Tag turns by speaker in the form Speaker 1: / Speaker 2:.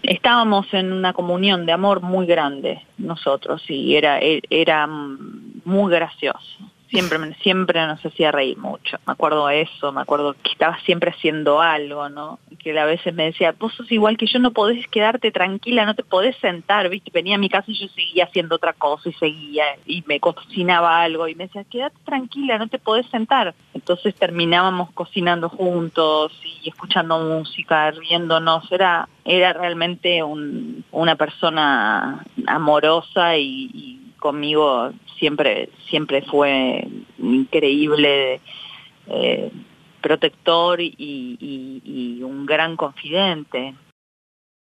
Speaker 1: estábamos en una comunión de amor muy grande nosotros y era muy gracioso. Siempre nos hacía reír mucho. Me acuerdo de eso, me acuerdo que estaba siempre haciendo algo, ¿no? Que a veces me decía, vos sos igual que yo, no podés quedarte tranquila, no te podés sentar, ¿viste? Venía a mi casa y yo seguía haciendo otra cosa y me cocinaba algo y me decía, quédate tranquila, no te podés sentar. Entonces terminábamos cocinando juntos y escuchando música, riéndonos. Era realmente una persona amorosa y conmigo siempre fue increíble, protector y un gran confidente.